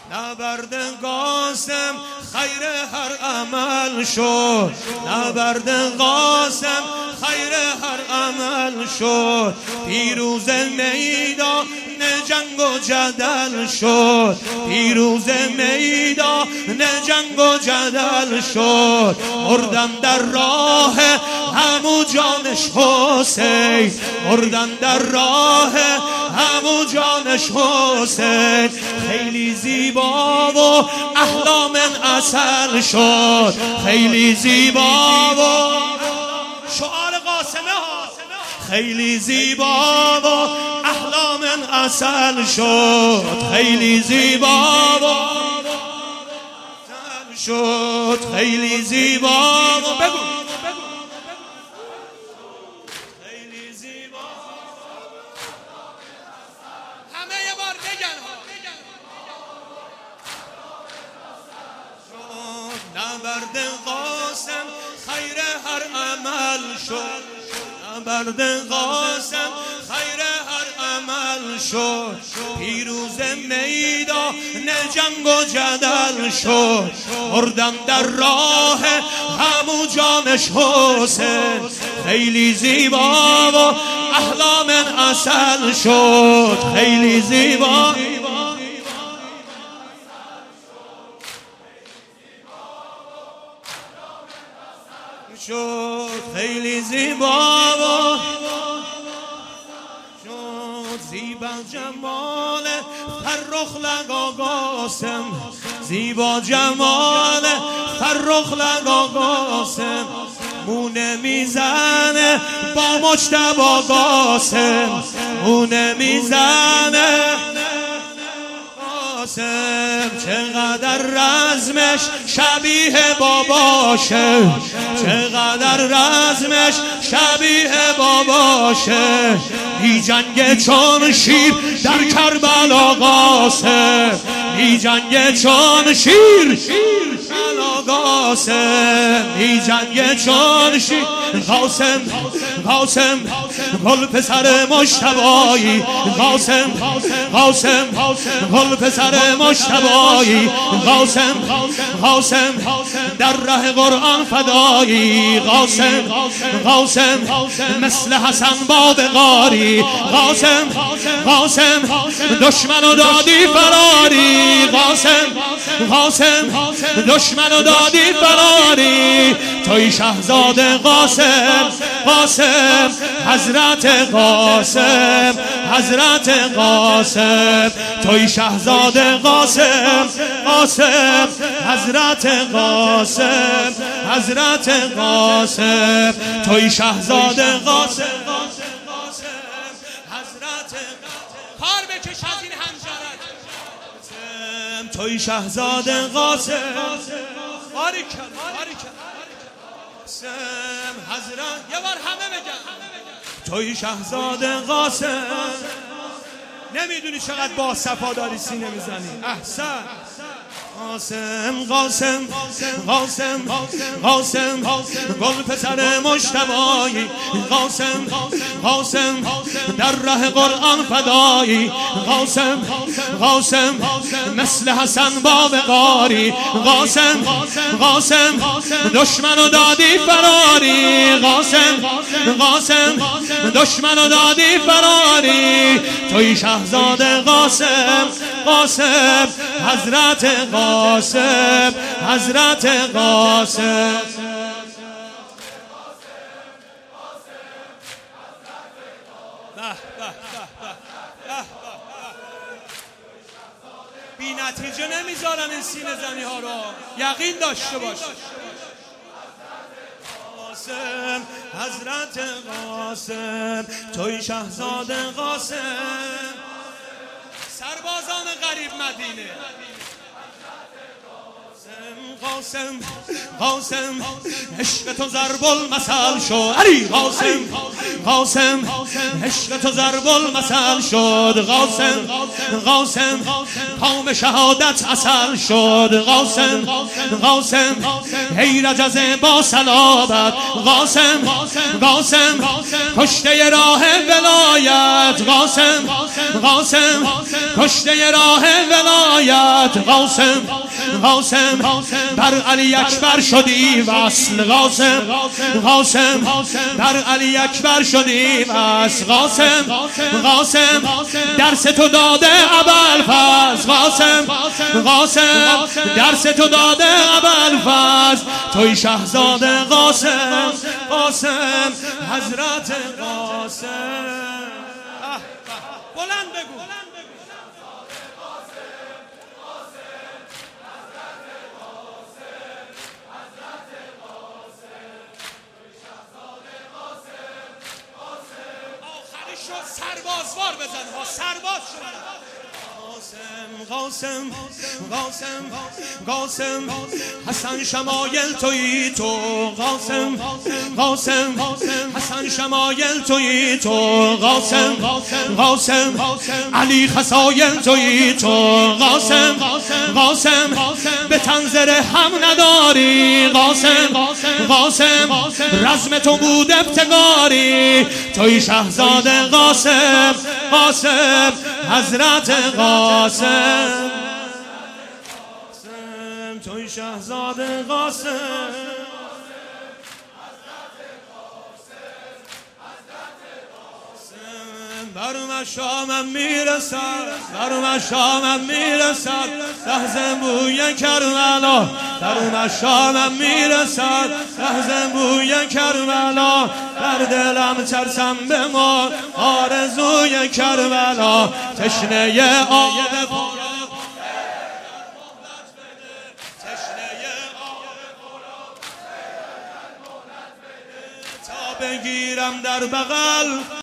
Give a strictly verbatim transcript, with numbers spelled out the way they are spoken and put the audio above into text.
نبرد قاسم خیر هر عمل شد، نبرد قاسم خیر هر عمل شد، پیروز میدان جنگ و جدل شد، پیروز میدان جنگ و جدل شد، مردن در راه همو جانش حسین، مردن در راه همو جانش حسین، خیلی زیبا و احلام عسل شد، خیلی زیبا و شعار قاسمه ها، خیلی زیبا و احلام عسل شد، خیلی زیبا و شد، خیلی زیبا و بگو خیلی زیبا، همه یه بار بگن نبرد قاسم خیر هر عمل شد، نبرد قاسم خیر هر عمل شد، پیروز میدان جنگ و جدل شد، مردم در راه همو جانش حسین، خیلی زیبا و احلام عسل شد، خیلی زیبا شد، خیلی زیبا و شد، زیبا جمال فرخ لقا قاسم، زیبا جمال فرخ لقا قاسم، مونه میزنه با مجتبی قاسم، مونه میزنه قاسم، چقدر رزمش شبیه باباشه، چقدر رزمش شبیه باباشه، بی جنگ چون شیر در کربلا قاسم، بی جنگ چون شیر قاسم، بی جنگ چون شیر قاسم، قاسم گل پسر مجتبی، قاسم قاسم گل پسر مجتبی، قاسم قاسم در ره قرآن فدایی، قاسم قاسم مثل حسن باب غاری، قاسم قاسم دشمنو دادی فراری، قاسم قاسم دشمنو دادی فراری، توی شهزاده قاسم، قاسم حضرت قاسم، حضرت قاسم، توی شهزاده قاسم، قاسم حضرت قاسم، حضرت قاسم، توی شهزاده قاسم، حضرت کار بکش از این همجرت، توی شهزاده قاسم، باری کن باری کن قاسم حضرت، یه بار همه بگن توی شهزاده قاسم، نمیدونی چقدر با صفا داری سینه میزنی، احسن قاسم قاسم قاسم قاسم گل پسر مجتبی، قاسم قاسم در ره قرآن فدایی، قاسم قاسم مثل حسن باب غاری، قاسم قاسم دشمنو دادی فراری، قاسم قاسم دشمنو دادی فراری، توی شهزاده قاسم، قاسم حضرت قاسم، حضرت قاسم، بی نتیجه نمیذارن این سینه زنی ها رو، یقین داشته باش. قاسم حضرت قاسم، توی شهزاده قاسم، سربازان غریب مدینه، قاسم قاسم عشق تو ضرب المثل شد علی قاسم قاسم عشق تو ضرب المثل شد قاسم قاسم قوم شهادت اصل شد قاسم قاسم ای رجز با صلابت قاسم قاسم کشته راه ولایت قاسم قاسم کشته راه ولایت قاسم قاسم در علی اکبر شدی وصل قاسم قاسم در علی اکبر شدی وصل قاسم قاسم درس تو داده ابوالفضل قاسم قاسم درس تو داده ابوالفضل توی شهزاده قاسم قاسم حضرت قاسم بلند بگو سربازوار بزن ها سرباز شد قاسم قاسم قاسم حسن شمایل تویی تو قاسم قاسم حسن شمایل تویی تو قاسم قاسم علی خصایل تویی تو قاسم قاسم به تنظر هم نداری قاسم قاسم رزم تو بود ابتکاری توی شهزاده قاسم قاسم حضرت قاسم توی شهزاده قاسم بر مشامم میرسد بر مشامم میرسد لحظه بوی کربلا در مشامم میرسد لحظه بوی کربلا در دلم ترسم بمان آرزوی کربلا تشنه آب تا بگیرم در بغل